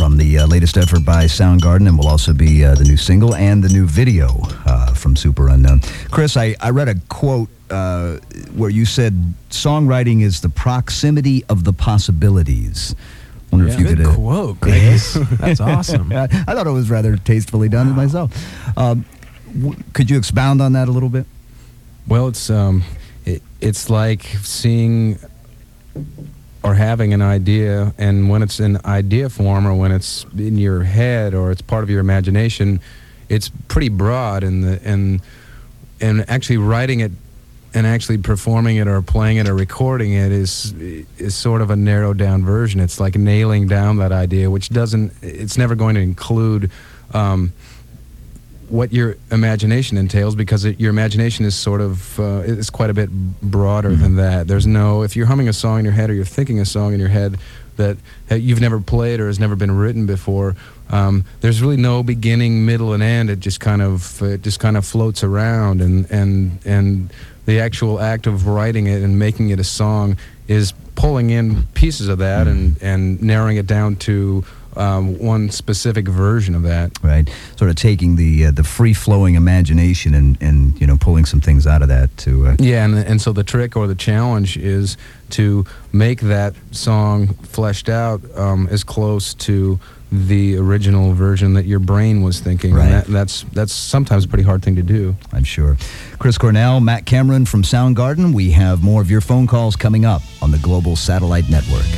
from the latest effort by Soundgarden, and will also be the new single and the new video from Super Unknown. Chris, I read a quote where you said songwriting is the proximity of the possibilities. Wonder if you good could quote, Chris. That's awesome. I thought it was rather tastefully done myself. Could you expound on that a little bit? Well, it's like seeing or having an idea, and when it's in idea form or when it's in your head or it's part of your imagination, it's pretty broad, and actually writing it and actually performing it or playing it or recording it is sort of a narrowed down version. It's like nailing down that idea, which it's never going to include what your imagination entails, because your imagination is sort of is quite a bit broader than that. There's if you're humming a song in your head or you're thinking a song in your head that you've never played or has never been written before, there's really no beginning, middle, and end. It just kind of floats around, and the actual act of writing it and making it a song is pulling in pieces of that and narrowing it down to one specific version of that. Right, sort of taking the free-flowing imagination and pulling some things out of that to. Yeah, and so the trick or the challenge is to make that song fleshed out as close to the original version that your brain was thinking. Right. And that's sometimes a pretty hard thing to do. I'm sure. Chris Cornell, Matt Cameron from Soundgarden. We have more of your phone calls coming up on the Global Satellite Network.